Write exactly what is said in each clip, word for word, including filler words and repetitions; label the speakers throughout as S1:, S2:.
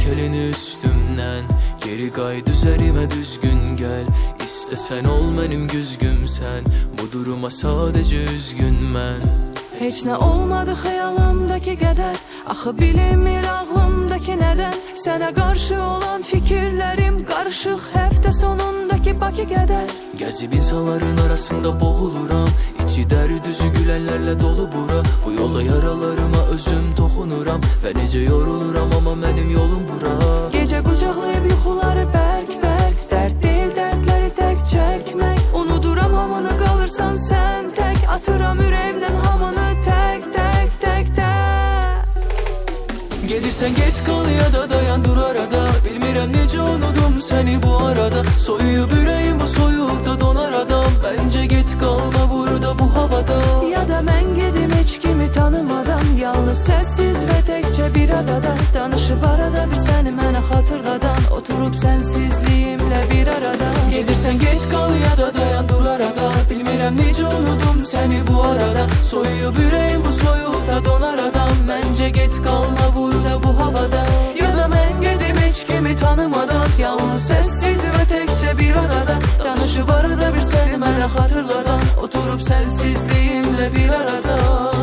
S1: elini üstümden, geri qayıt üzerime düzgün gel. İstesen ol benim güzgümsen, bu duruma sadece üzgün mən.
S2: Heç nə olmadı xəyalımdakı qədər, axı bilinmir ağlımdakı nədən. Sənə qarşı olan fikirlərim qarışıq, həftə sonundakı Bakı qədər.
S1: Gəzib insanların arasında boğuluram, içi dəri düzü gülənlərlə dolu bura. Bu yolda yaralarıma özüm toxunuram və necə yoruluram, amma mənim yolum bura.
S2: Gecə qucaqlayıb yuxuları bərk-bərk, dərd deyil dərdləri tək çəkmək. Unuduram hamını, qalırsan sən tək, atıram ürəyimdən hamını tək tək tək tək.
S1: Gedirsən get qal ya da dayan dur arada, bilmirəm necə unudum səni bu arada. Soyuyub ürəyim bu soyuqda donar adam, bəncə get qalma burada bu havada.
S2: Ya da mən gedim heç kimi tanımadan, yalnız səssiz və təkcə bir adada. Danışıb arada bir səni mənə xatırladan, oturub sənsizliyimlə bir arada.
S1: Gedirsən get qal ya da dayan dur arada, bilmirəm necə unudum səni bu arada. Soyuyub ürəyim bu soyuqda donar adam, məncə get qalma burada bu havada. Ya da mən gedim heç kimi tanımadan, yalnız səssiz və təkcə bir arada. Danışıb arada bir səni mənə xatırladan, oturub sənsizliyimlə bir arada.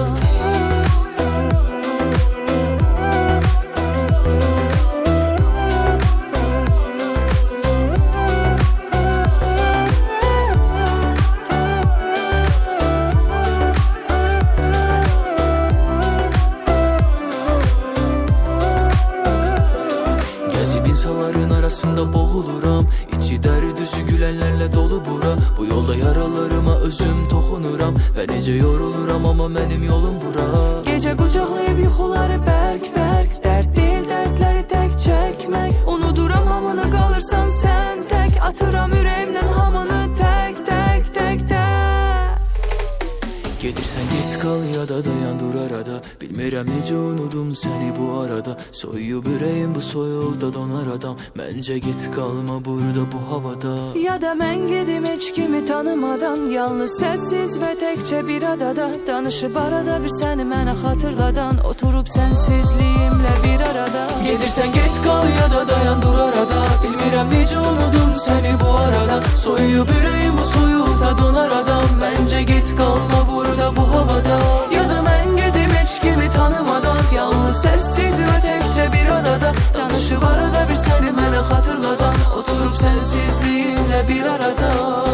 S1: İnsanların arasında boğuluram, içi dəri düzü gülənlərlə dolu bura. Bu yolda yaralarıma özüm toxunuram və necə yoruluram, amma mənim yolum bura.
S2: Gecə qucaqlayıb yuxuları bərk-bərk, dərd deyil dərdləri tək çəkmək. Unuduram hamını, qalırsan sən tək, atıram ürəyimdən hamını tək tək tək tək.
S1: Gedirsən get qal ya da dayan dur arada, bilmirəm necə unudum səni bu arada. Soyuyub ürəyim bu soyuqda donar adam, məncə get qalma burada bu havada.
S2: Ya da mən gedim heç kimi tanımadan, yalnız səssiz və təkcə bir adada. Danışıb arada bir səni mənə xatırladan, oturub sənsizliyimlə bir arada.
S1: Gedirsən get qal ya da dayan dur arada, bilmirəm necə unudum səni bu arada. Soyuyub ürəyim bu soyuqda donar adam, məncə get qalma burada bu havada. Ya da mən gedim heç kimi tanımadan, yalnız səssiz və təkcə bir adada. Danışıb arada bir səni mənə xatırladan, oturub sənsizliyimlə bir arada.